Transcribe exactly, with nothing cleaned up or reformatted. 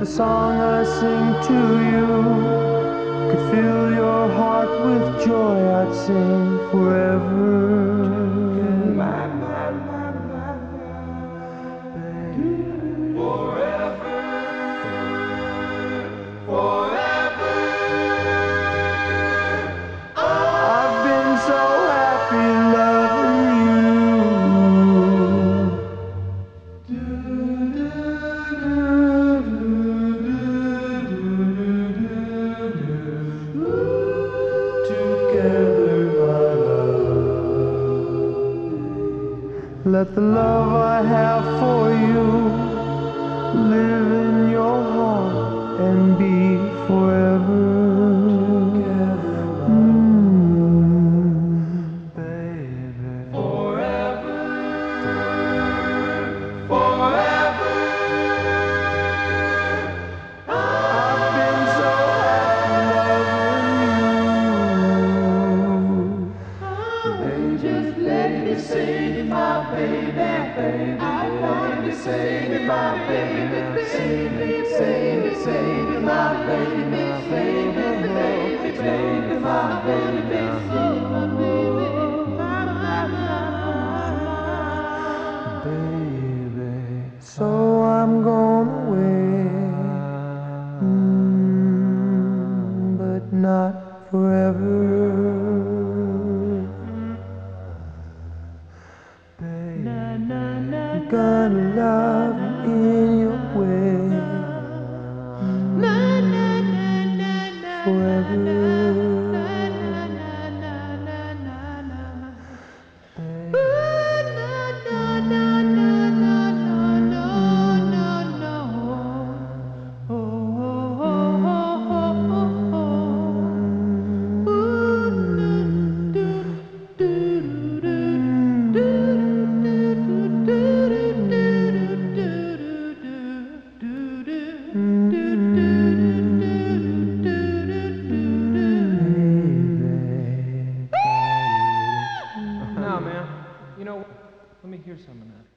song I sing to you could fill your heart with joy, I'd sing forever. My, my, my, my, baby. Forever, forever. I've been so happy loving you. Together, my love. Let the love I have for you live in your heart and be forever. Together, mm, baby. Forever, forever. I've been so happy loving you. Just let me sing to my baby, baby. I want to sing to my baby, sing it, sing it, sing to my baby, sing it, baby, sing to my baby, sing my baby, baby. So I'm going away, mm, but not forever. I'm gonna love you in your way, mm, forever. Nah, man. You know, let me hear some of that.